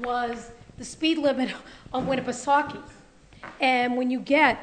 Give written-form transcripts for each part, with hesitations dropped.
was the speed limit on Winnipesaukee. And when you get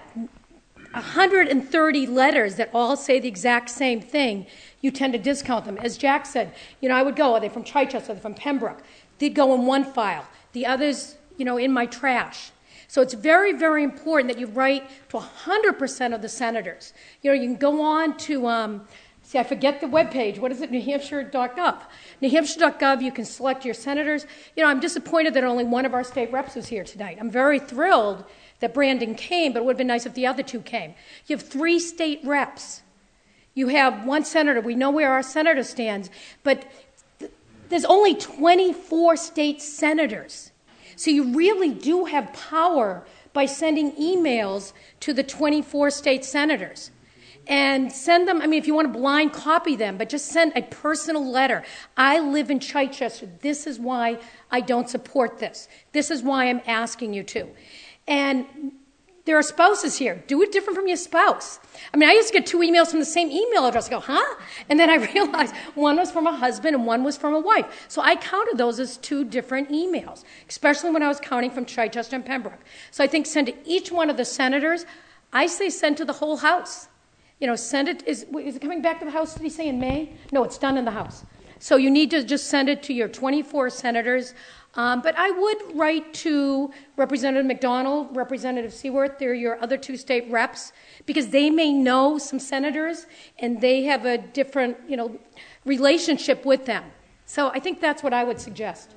130 letters that all say the exact same thing, you tend to discount them. As Jack said, I would go, are they from Chichester, are they from Pembroke? They'd go in one file. The others, in my trash. So it's very, very important that you write to 100% of the senators. You can go on to, I forget the webpage. What is it? NewHampshire.gov. NewHampshire.gov, you can select your senators. I'm disappointed that only one of our state reps was here tonight. I'm very thrilled that Brandon came, but it would have been nice if the other two came. You have 3 state reps. You have 1 senator. We know where our senator stands, but there's only 24 state senators. So you really do have power by sending emails to the 24 state senators. And send them, if you want to blind copy them, but just send a personal letter. I live in Chichester. This is why I don't support this. This is why I'm asking you to. And there are spouses here. Do it different from your spouse. I used to get 2 emails from the same email address. I go, huh? And then I realized one was from a husband and one was from a wife. So I counted those as 2 different emails, especially when I was counting from Chichester and Pembroke. So I think send to each one of the senators. I say send to the whole House. Send it. Is it coming back to the House, did he say, in May? No, it's done in the House. So you need to just send it to your 24 senators. But I would write to Representative McDonald, Representative Seaworth. They're your other 2 state reps, because they may know some senators, and they have a different, relationship with them. So I think that's what I would suggest.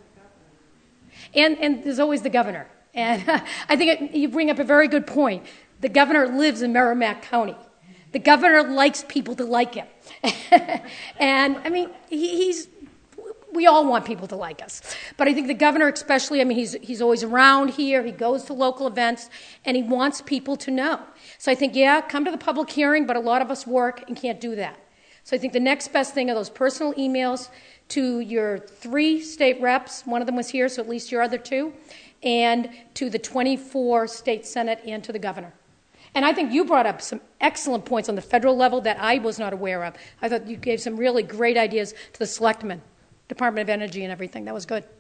And there's always the governor. And I think you bring up a very good point. The governor lives in Merrimack County. The governor likes people to like him. And, we all want people to like us. But I think the governor especially, he's always around here. He goes to local events, and he wants people to know. So I think, come to the public hearing, but a lot of us work and can't do that. So I think the next best thing are those personal emails to your 3 state reps. One of them was here, so at least your other 2. And to the 24 state Senate and to the governor. And I think you brought up some excellent points on the federal level that I was not aware of. I thought you gave some really great ideas to the selectmen, Department of Energy and everything. That was good.